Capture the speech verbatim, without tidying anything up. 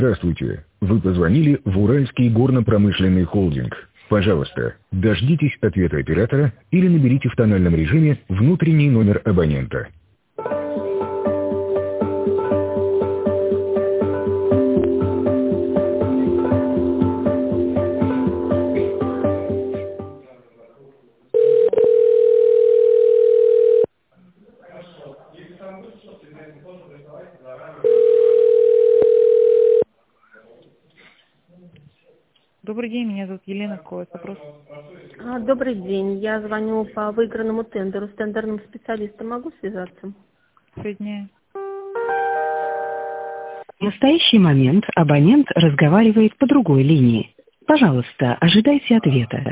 Здравствуйте. Вы позвонили в Уральский горно-промышленный холдинг. Пожалуйста, дождитесь ответа оператора или наберите в тональном режиме внутренний номер абонента. Добрый день, меня зовут Елена. Какой вопрос? А, Добрый день. Я звоню по выигранному тендеру. С тендерным специалистом могу связаться? Соединяю. В настоящий момент абонент разговаривает по другой линии. Пожалуйста, ожидайте ответа.